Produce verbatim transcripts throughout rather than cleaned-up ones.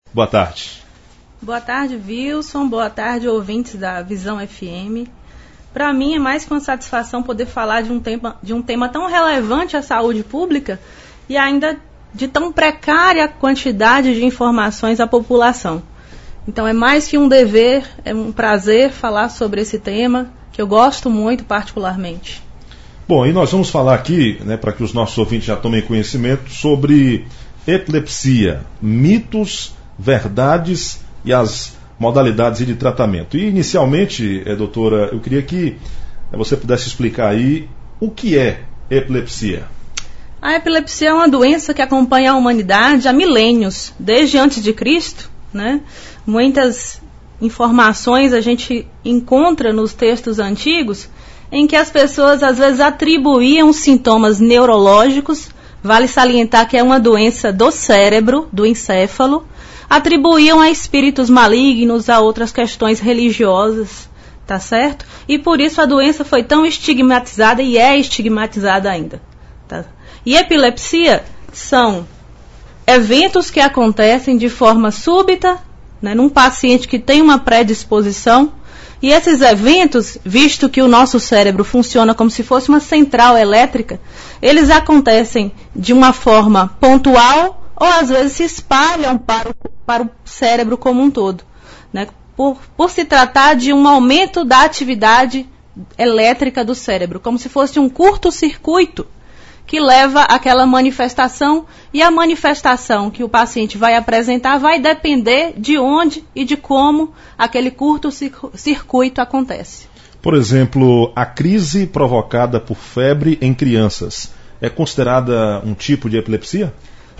Boa tarde. Boa tarde, Wilson. Boa tarde, ouvintes da Visão F M. Para mim é mais que uma satisfação poder falar de um tema, de um tema tão relevante à saúde pública e ainda de tão precária quantidade de informações à população. Então é mais que um dever, é um prazer falar sobre esse tema, que eu gosto muito particularmente. Bom, e nós vamos falar aqui, né, para que os nossos ouvintes já tomem conhecimento, sobre epilepsia, mitos, verdades e as modalidades de tratamento. E inicialmente, eh, doutora, eu queria que você pudesse explicar aí o que é epilepsia. A epilepsia é uma doença que acompanha a humanidade há milênios, desde antes de Cristo, né? Muitas informações a gente encontra nos textos antigos em que as pessoas às vezes atribuíam sintomas neurológicos, vale salientar que é uma doença do cérebro, do encéfalo, atribuíam a espíritos malignos, a outras questões religiosas, tá certo? E por isso a doença foi tão estigmatizada e é estigmatizada ainda. Tá? E epilepsia são eventos que acontecem de forma súbita, né, num paciente que tem uma predisposição, e esses eventos, visto que o nosso cérebro funciona como se fosse uma central elétrica, eles acontecem de uma forma pontual ou às vezes se espalham para o, para o cérebro como um todo, né? Por, por se tratar de um aumento da atividade elétrica do cérebro, como se fosse um curto-circuito que leva àquela manifestação, e a manifestação que o paciente vai apresentar vai depender de onde e de como aquele curto-circuito acontece. Por exemplo, a crise provocada por febre em crianças é considerada um tipo de epilepsia?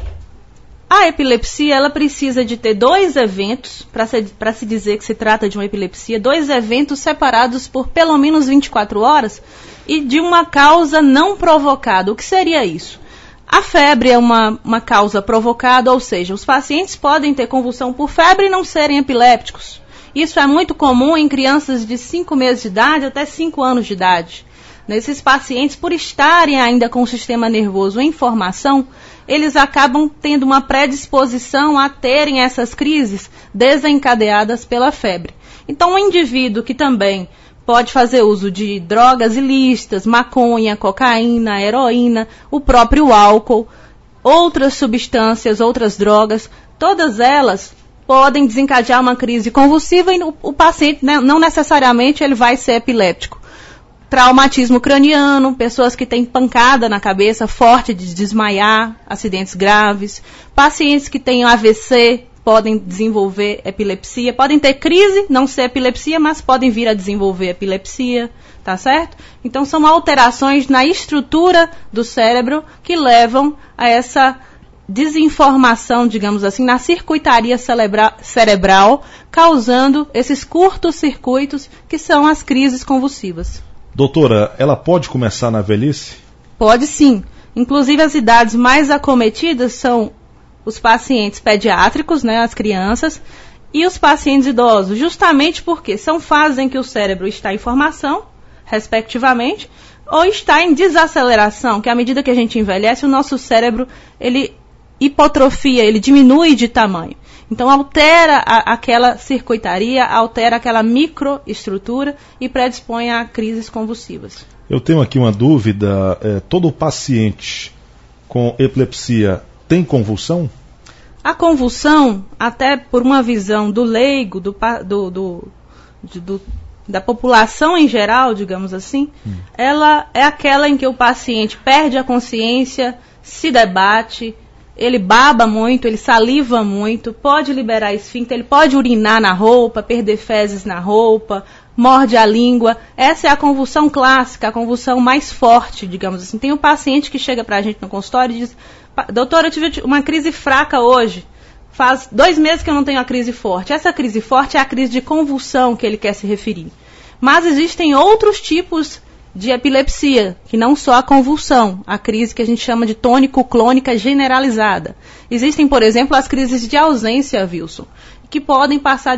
A epilepsia, ela precisa de ter dois eventos, para se, para se dizer que se trata de uma epilepsia, dois eventos separados por pelo menos vinte e quatro horas e de uma causa não provocada. O que seria isso? A febre é uma, uma causa provocada, ou seja, os pacientes podem ter convulsão por febre e não serem epilépticos. Isso é muito comum em crianças de cinco meses de idade até cinco anos de idade. Nesses pacientes, por estarem ainda com o sistema nervoso em formação, eles acabam tendo uma predisposição a terem essas crises desencadeadas pela febre. Então, um indivíduo que também pode fazer uso de drogas ilícitas, maconha, cocaína, heroína, o próprio álcool, outras substâncias, outras drogas, todas elas podem desencadear uma crise convulsiva e o, o paciente, né, não necessariamente ele vai ser epiléptico. Traumatismo craniano, pessoas que têm pancada na cabeça forte de desmaiar, acidentes graves, pacientes que têm A V C podem desenvolver epilepsia, podem ter crise, não ser epilepsia, mas podem vir a desenvolver epilepsia, tá certo? Então são alterações na estrutura do cérebro que levam a essa desinformação, digamos assim, na circuitaria cerebra- cerebral, causando esses curtos circuitos que são as crises convulsivas. Doutora, ela pode começar na velhice? Pode sim. Inclusive as idades mais acometidas são os pacientes pediátricos, né, as crianças, e os pacientes idosos, justamente porque são fases em que o cérebro está em formação, respectivamente, ou está em desaceleração, que à medida que a gente envelhece, o nosso cérebro, ele hipotrofia, ele diminui de tamanho. Então altera a, aquela circuitaria, altera aquela microestrutura e predispõe a crises convulsivas. Eu tenho aqui uma dúvida, é, todo paciente com epilepsia tem convulsão? A convulsão, até por uma visão do leigo, do, do, do, do, da população em geral, digamos assim, hum. ela é aquela em que o paciente perde a consciência, se debate, ele baba muito, ele saliva muito, pode liberar esfíncter, ele pode urinar na roupa, perder fezes na roupa, morde a língua. Essa é a convulsão clássica, a convulsão mais forte, digamos assim. Tem um paciente que chega para a gente no consultório e diz: doutora, eu tive uma crise fraca hoje. Faz dois meses que eu não tenho a crise forte. Essa crise forte é a crise de convulsão que ele quer se referir. Mas existem outros tipos de epilepsia, que não só a convulsão, a crise que a gente chama de tônico-clônica generalizada. Existem, por exemplo, as crises de ausência, Wilson, que podem passar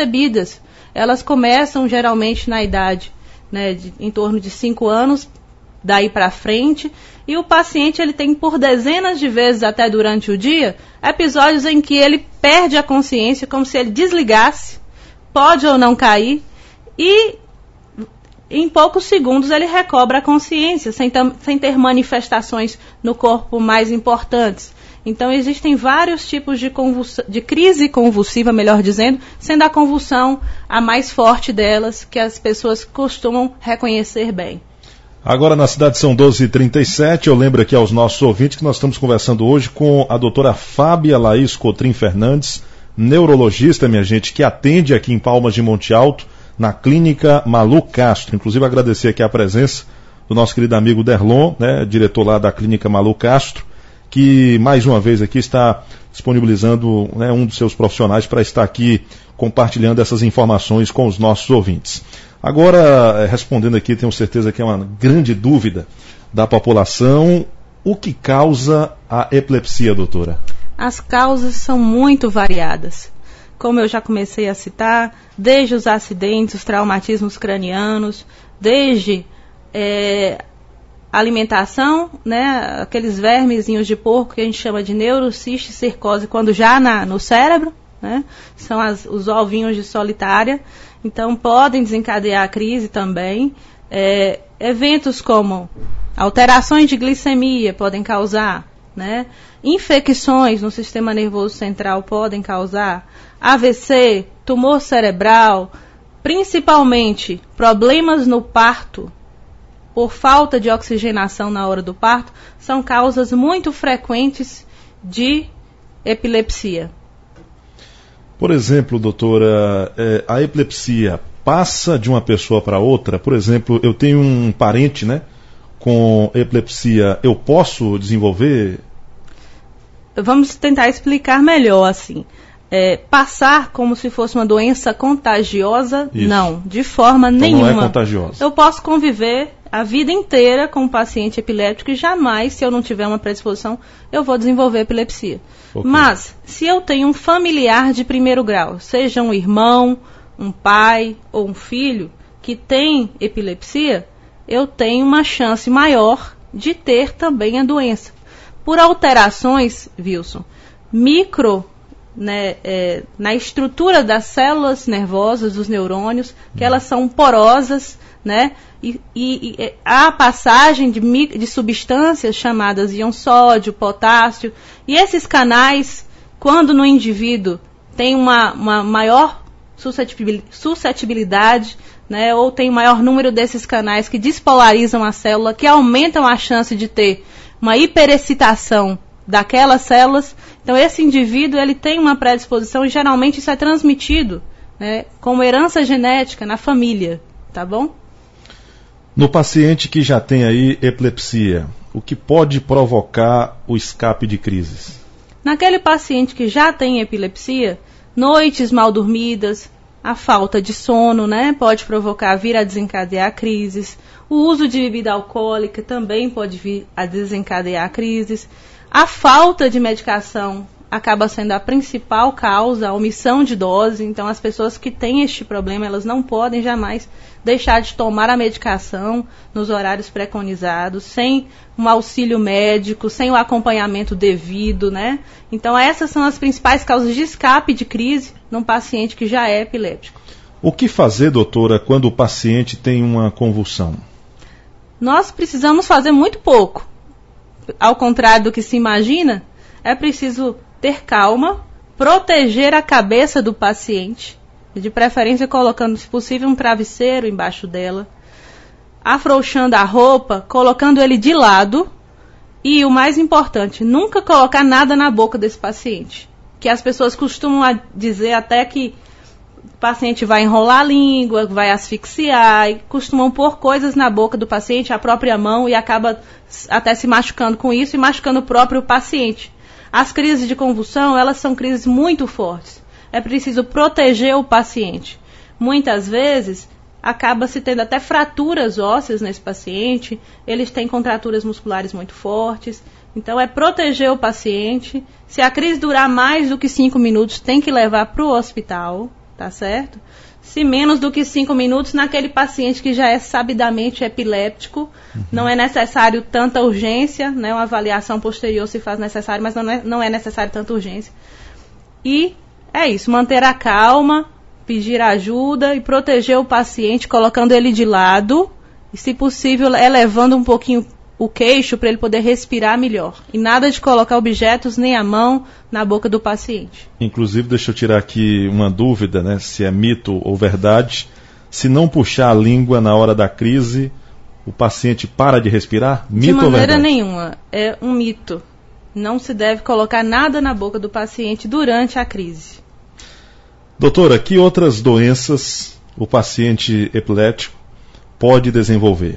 despercebidas. Elas começam geralmente na idade, né, de, em torno de cinco anos, daí para frente, e o paciente ele tem por dezenas de vezes até durante o dia episódios em que ele perde a consciência, como se ele desligasse, pode ou não cair, e em poucos segundos ele recobra a consciência, sem, tam, sem ter manifestações no corpo mais importantes. Então existem vários tipos de, convulsa, de crise convulsiva, melhor dizendo, sendo a convulsão a mais forte delas, que as pessoas costumam reconhecer bem. Agora na cidade são doze e trinta e sete, eu lembro aqui aos nossos ouvintes que nós estamos conversando hoje com a doutora Fábia Laís Cotrim Fernandes, neurologista, minha gente, que atende aqui em Palmas de Monte Alto, na clínica Malu Castro. Inclusive agradecer aqui a presença do nosso querido amigo Derlon, né, diretor lá da clínica Malu Castro, que mais uma vez aqui está disponibilizando, né, um dos seus profissionais para estar aqui compartilhando essas informações com os nossos ouvintes. Agora, respondendo aqui, tenho certeza que é uma grande dúvida da população, o que causa a epilepsia, doutora? As causas são muito variadas. Como eu já comecei a citar, desde os acidentes, os traumatismos cranianos, desde é, alimentação, né, aqueles vermezinhos de porco que a gente chama de neurocisticercose, quando já na, no cérebro, né, são as, os ovinhos de solitária, então podem desencadear a crise também. É, eventos como alterações de glicemia podem causar, né, infecções no sistema nervoso central podem causar, A V C, tumor cerebral, principalmente problemas no parto, por falta de oxigenação na hora do parto, são causas muito frequentes de epilepsia. Por exemplo, doutora, é, a epilepsia passa de uma pessoa para outra? Por exemplo, eu tenho um parente, né, com epilepsia, eu posso desenvolver? Vamos tentar explicar melhor assim. É, passar como se fosse uma doença contagiosa, Isso. não, de forma então nenhuma. Não é contagiosa. Eu posso conviver a vida inteira com um paciente epiléptico e jamais, se eu não tiver uma predisposição, eu vou desenvolver epilepsia. Okay. Mas, se eu tenho um familiar de primeiro grau, seja um irmão, um pai ou um filho, que tem epilepsia, eu tenho uma chance maior de ter também a doença. Por alterações, Wilson, micro... Né, é, na estrutura das células nervosas, dos neurônios, que elas são porosas, né, e, e, e há passagem de, de substâncias chamadas íon sódio, potássio, e esses canais, quando no indivíduo tem uma, uma maior suscetibilidade, né, ou tem um maior número desses canais que despolarizam a célula, que aumentam a chance de ter uma hiperexcitação daquelas células. Então esse indivíduo ele tem uma predisposição e geralmente isso é transmitido, né, como herança genética na família, tá bom? No paciente que já tem aí epilepsia, o que pode provocar o escape de crises? Naquele paciente que já tem epilepsia, noites mal dormidas, a falta de sono, né, pode provocar, vir a desencadear crises. O uso de bebida alcoólica também pode vir a desencadear crises. A falta de medicação acaba sendo a principal causa, a omissão de dose. Então, as pessoas que têm este problema, elas não podem jamais deixar de tomar a medicação nos horários preconizados, sem um auxílio médico, sem o acompanhamento devido, né? Então, essas são as principais causas de escape de crise num paciente que já é epiléptico. O que fazer, doutora, quando o paciente tem uma convulsão? Nós precisamos fazer muito pouco. Ao contrário do que se imagina, é preciso ter calma, proteger a cabeça do paciente, de preferência colocando, se possível, um travesseiro embaixo dela, afrouxando a roupa, colocando ele de lado e, o mais importante, nunca colocar nada na boca desse paciente. Que as pessoas costumam dizer até que o paciente vai enrolar a língua, vai asfixiar, e costumam pôr coisas na boca do paciente, a própria mão, e acaba até se machucando com isso e machucando o próprio paciente. As crises de convulsão, elas são crises muito fortes. É preciso proteger o paciente. Muitas vezes, acaba-se tendo até fraturas ósseas nesse paciente, eles têm contraturas musculares muito fortes. Então, é proteger o paciente. Se a crise durar mais do que cinco minutos, tem que levar para o hospital, tá certo? Se menos do que cinco minutos, naquele paciente que já é sabidamente epiléptico, uhum. não é necessário tanta urgência, né? Uma avaliação posterior se faz necessário, mas não é, não é necessário tanta urgência. E é isso, manter a calma, pedir ajuda e proteger o paciente, colocando ele de lado e, se possível, elevando um pouquinho o queixo para ele poder respirar melhor. E nada de colocar objetos nem a mão na boca do paciente. Inclusive, deixa eu tirar aqui uma dúvida, né, se é mito ou verdade. Se não puxar a língua na hora da crise, o paciente para de respirar? Mito ou verdade? De maneira nenhuma. É um mito. Não se deve colocar nada na boca do paciente durante a crise. Doutora, que outras doenças o paciente epilético pode desenvolver?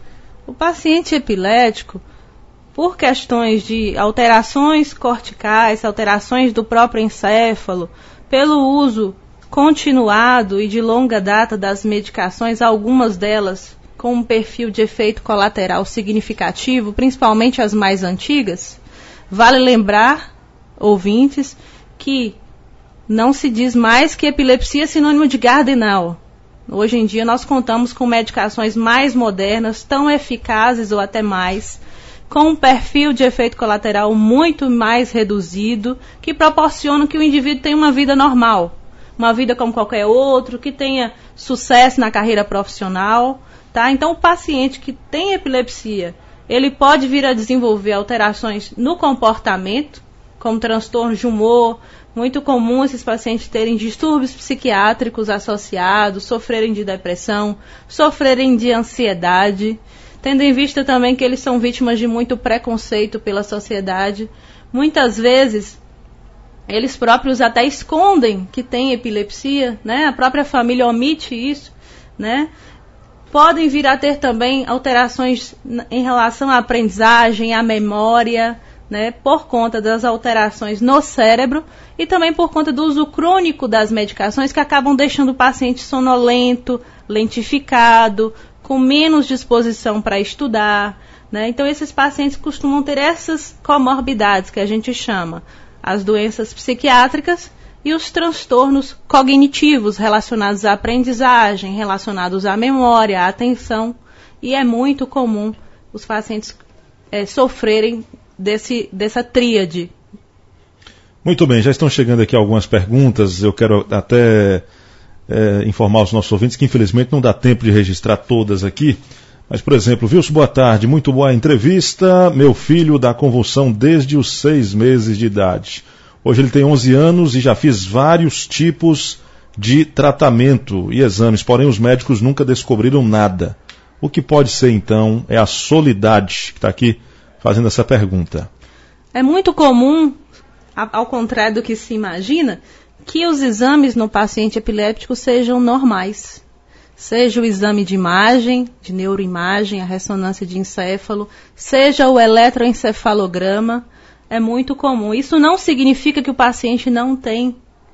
O paciente epilético, por questões de alterações corticais, alterações do próprio encéfalo, pelo uso continuado e de longa data das medicações, algumas delas com um perfil de efeito colateral significativo, principalmente as mais antigas, vale lembrar, ouvintes, que não se diz mais que epilepsia é sinônimo de Gardner. Hoje em dia nós contamos com medicações mais modernas, tão eficazes ou até mais, com um perfil de efeito colateral muito mais reduzido, que proporcionam que o indivíduo tenha uma vida normal, uma vida como qualquer outro, que tenha sucesso na carreira profissional, tá? Então o paciente que tem epilepsia, ele pode vir a desenvolver alterações no comportamento, como transtornos de humor. Muito comum esses pacientes terem distúrbios psiquiátricos associados, sofrerem de depressão, sofrerem de ansiedade, tendo em vista também que eles são vítimas de muito preconceito pela sociedade. Muitas vezes, eles próprios até escondem que têm epilepsia, né? A própria família omite isso, né? Podem vir a ter também alterações em relação à aprendizagem, à memória, né, por conta das alterações no cérebro e também por conta do uso crônico das medicações que acabam deixando o paciente sonolento, lentificado, com menos disposição para estudar, né? Então esses pacientes costumam ter essas comorbidades que a gente chama, as doenças psiquiátricas e os transtornos cognitivos relacionados à aprendizagem, relacionados à memória, à atenção, e é muito comum os pacientes é, sofrerem Desse, dessa tríade. Muito bem, já estão chegando aqui algumas perguntas. Eu quero até é, informar os nossos ouvintes que infelizmente não dá tempo de registrar todas aqui. Mas, por exemplo, Wilson, boa tarde, muito boa entrevista. Meu filho dá convulsão desde os seis meses de idade. Hoje ele tem onze anos e já fiz vários tipos de tratamento e exames, porém os médicos nunca descobriram nada. O que pode ser então é a Soledade, que está aqui fazendo essa pergunta. É muito comum, ao contrário do que se imagina, que os exames no paciente epiléptico sejam normais. Seja o exame de imagem, de neuroimagem, a ressonância de encéfalo, seja o eletroencefalograma, é muito comum. Isso não significa que o paciente não tem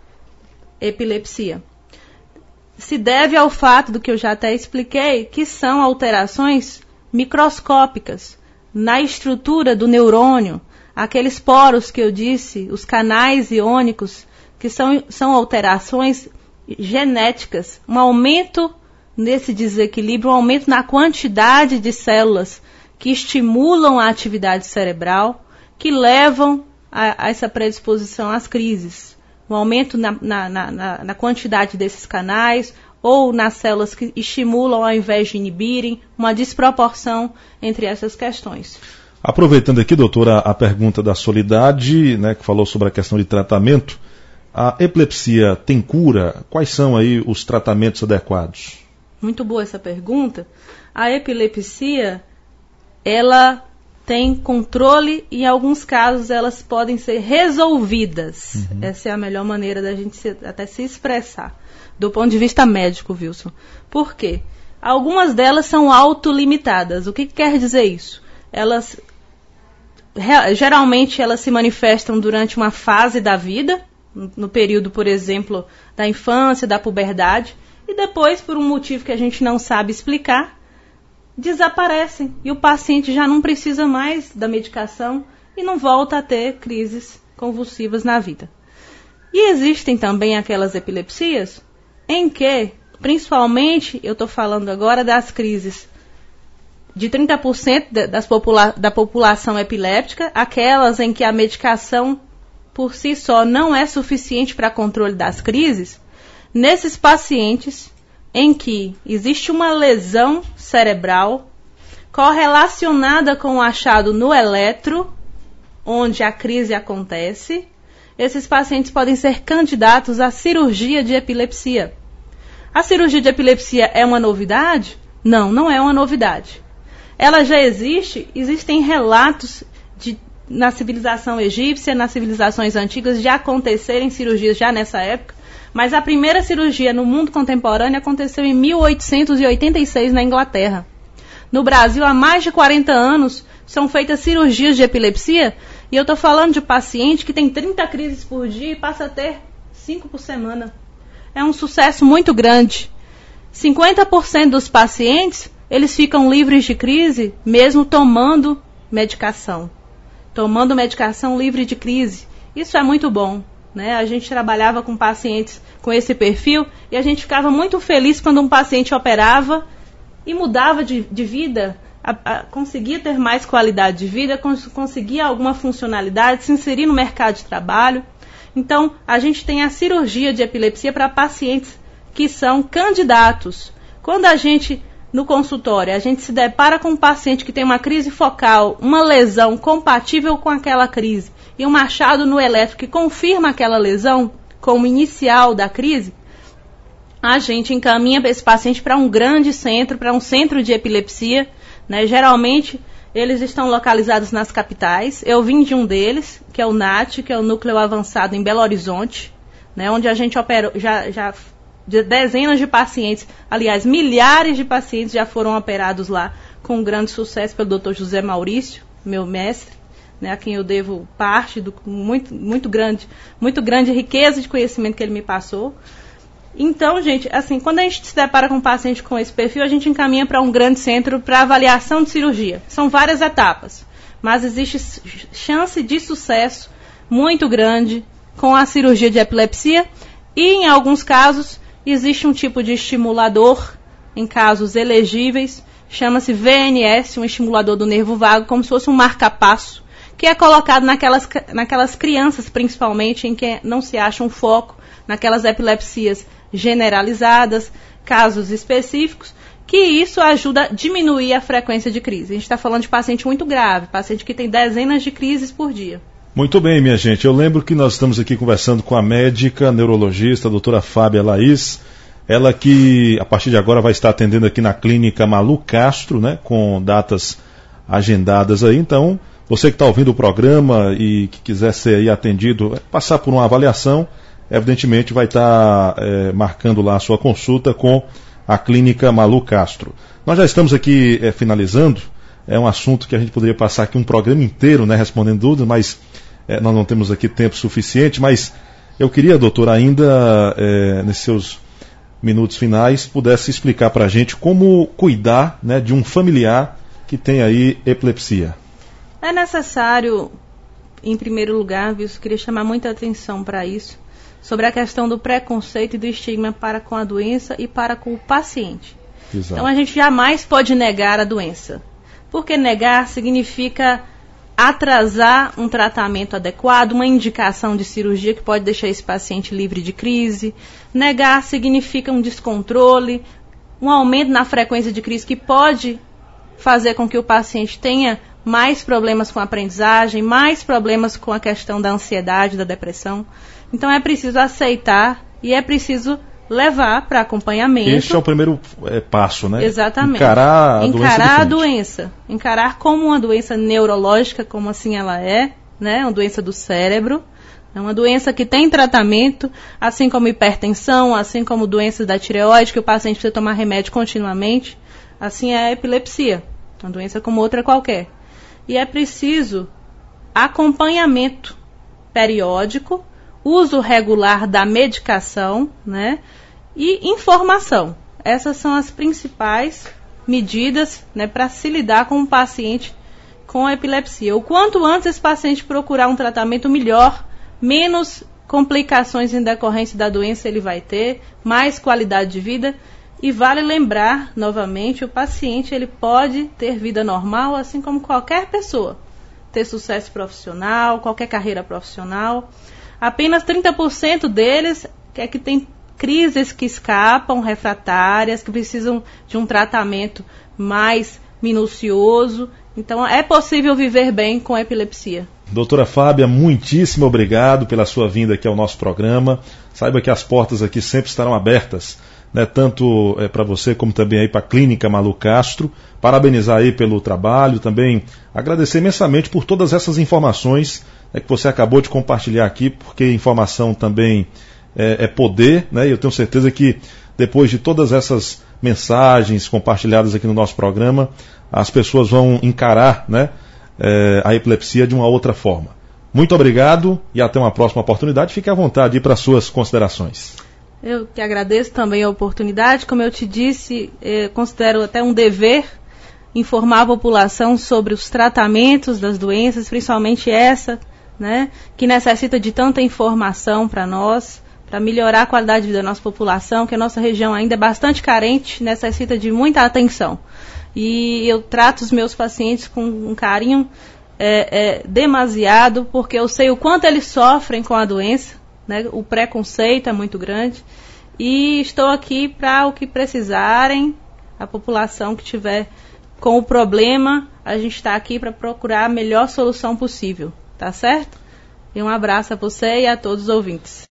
epilepsia. Se deve ao fato do que eu já até expliquei, que são alterações microscópicas na estrutura do neurônio, aqueles poros que eu disse, os canais iônicos, que são, são alterações genéticas, um aumento nesse desequilíbrio, um aumento na quantidade de células que estimulam a atividade cerebral, que levam a, a essa predisposição às crises. Um aumento na, na, na, na quantidade desses canais, ou nas células que estimulam ao invés de inibirem, uma desproporção entre essas questões. Aproveitando aqui, doutora, a pergunta da Soledade, né, que falou sobre a questão de tratamento, a epilepsia tem cura? Quais são aí os tratamentos adequados? Muito boa essa pergunta. A epilepsia, ela tem controle e em alguns casos elas podem ser resolvidas. Uhum. Essa é a melhor maneira da gente se, até se expressar. Do ponto de vista médico, Wilson. Por quê? Algumas delas são autolimitadas. O que, que quer dizer isso? Elas, re, geralmente, elas se manifestam durante uma fase da vida, no período, por exemplo, da infância, da puberdade, e depois, por um motivo que a gente não sabe explicar, desaparecem. E o paciente já não precisa mais da medicação e não volta a ter crises convulsivas na vida. E existem também aquelas epilepsias em que, principalmente, eu estou falando agora das crises de trinta por cento das popula- da população epiléptica, aquelas em que a medicação por si só não é suficiente para controle das crises, nesses pacientes em que existe uma lesão cerebral correlacionada com o achado no eletro, onde a crise acontece, esses pacientes podem ser candidatos à cirurgia de epilepsia. A cirurgia de epilepsia é uma novidade? Não, não é uma novidade. Ela já existe, existem relatos de, na civilização egípcia, nas civilizações antigas, de acontecerem cirurgias já nessa época, mas a primeira cirurgia no mundo contemporâneo aconteceu em mil oitocentos e oitenta e seis na Inglaterra. No Brasil, há mais de quarenta anos, são feitas cirurgias de epilepsia, e eu estou falando de paciente que tem trinta crises por dia e passa a ter cinco por semana. É um sucesso muito grande. cinquenta por cento dos pacientes, eles ficam livres de crise, mesmo tomando medicação. Tomando medicação livre de crise. Isso é muito bom, né? A gente trabalhava com pacientes com esse perfil e a gente ficava muito feliz quando um paciente operava e mudava de, de vida, a, a, conseguia ter mais qualidade de vida, cons, conseguia alguma funcionalidade, se inserir no mercado de trabalho. Então, a gente tem a cirurgia de epilepsia para pacientes que são candidatos. Quando a gente, no consultório, a gente se depara com um paciente que tem uma crise focal, uma lesão compatível com aquela crise, e um achado no eletro que confirma aquela lesão como inicial da crise, a gente encaminha esse paciente para um grande centro, para um centro de epilepsia, né? Geralmente, eles estão localizados nas capitais. Eu vim de um deles, que é o N A T, que é o Núcleo Avançado em Belo Horizonte, né? Onde a gente opera, já, já dezenas de pacientes, aliás, milhares de pacientes já foram operados lá, com grande sucesso pelo doutor José Maurício, meu mestre, né, a quem eu devo parte do muito, muito grande, muito grande riqueza de conhecimento que ele me passou. Então, gente, assim, quando a gente se depara com um paciente com esse perfil, a gente encaminha para um grande centro para avaliação de cirurgia. São várias etapas, mas existe chance de sucesso muito grande com a cirurgia de epilepsia e, em alguns casos, existe um tipo de estimulador, em casos elegíveis, chama-se V N S, um estimulador do nervo vago, como se fosse um marca-passo, que é colocado naquelas, naquelas crianças, principalmente, em que não se acha um foco, naquelas epilepsias generalizadas, casos específicos, que isso ajuda a diminuir a frequência de crise. A gente está falando de paciente muito grave, paciente que tem dezenas de crises por dia. Muito bem, minha gente. Eu lembro que nós estamos aqui conversando com a médica, neurologista, a doutora Fábia Laís, ela que a partir de agora vai estar atendendo aqui na clínica Malu Castro, né, com datas agendadas aí. Então, você que está ouvindo o programa e que quiser ser aí atendido, passar por uma avaliação, evidentemente vai estar é, marcando lá a sua consulta com a clínica Malu Castro. Nós já estamos aqui é, finalizando, é um assunto que a gente poderia passar aqui um programa inteiro, né, respondendo dúvidas, mas é, nós não temos aqui tempo suficiente, mas eu queria, doutor, ainda é, nesses seus minutos finais, pudesse explicar para a gente como cuidar, né, de um familiar que tem aí epilepsia. É necessário, em primeiro lugar, viu, eu queria chamar muita atenção para isso, sobre a questão do preconceito e do estigma para com a doença e para com o paciente. Exato. Então a gente jamais pode negar a doença, porque negar significa atrasar um tratamento adequado, uma indicação de cirurgia que pode deixar esse paciente livre de crise. Negar significa um descontrole, um aumento na frequência de crise que pode fazer com que o paciente tenha mais problemas com a aprendizagem, mais problemas com a questão da ansiedade, da depressão. Então é preciso aceitar e é preciso levar para acompanhamento. Esse é o primeiro é, passo, né? Exatamente. Encarar a doença. Encarar a doença. Encarar como uma doença neurológica, como assim ela é, né? Uma doença do cérebro. É uma doença que tem tratamento, assim como hipertensão, assim como doenças da tireoide, que o paciente precisa tomar remédio continuamente. Assim é a epilepsia. Uma doença como outra qualquer. E é preciso acompanhamento periódico, uso regular da medicação, né, e informação. Essas são as principais medidas, né, para se lidar com um paciente com epilepsia. O quanto antes esse paciente procurar um tratamento melhor, menos complicações em decorrência da doença ele vai ter, mais qualidade de vida. E vale lembrar, novamente, o paciente ele pode ter vida normal, assim como qualquer pessoa. Ter sucesso profissional, qualquer carreira profissional. Apenas trinta por cento deles é que tem crises que escapam, refratárias, que precisam de um tratamento mais minucioso. Então, é possível viver bem com epilepsia. Doutora Fábia, muitíssimo obrigado pela sua vinda aqui ao nosso programa. Saiba que as portas aqui sempre estarão abertas, né, tanto é, para você como também aí para a Clínica Malu Castro. Parabenizar aí pelo trabalho, também agradecer imensamente por todas essas informações, né, que você acabou de compartilhar aqui, porque informação também é, é poder, né, e eu tenho certeza que depois de todas essas mensagens compartilhadas aqui no nosso programa, as pessoas vão encarar, né, é, a epilepsia de uma outra forma. Muito obrigado e até uma próxima oportunidade. Fique à vontade para suas considerações. Eu que agradeço também a oportunidade. Como eu te disse, eh, considero até um dever informar a população sobre os tratamentos das doenças, principalmente essa, né, que necessita de tanta informação para nós, para melhorar a qualidade de vida da nossa população, que a nossa região ainda é bastante carente, necessita de muita atenção. E eu trato os meus pacientes com um carinho é, é, demasiado, porque eu sei o quanto eles sofrem com a doença, né? O preconceito é muito grande, e estou aqui para o que precisarem, a população que tiver com o problema, a gente está aqui para procurar a melhor solução possível, tá certo? E um abraço a você e a todos os ouvintes.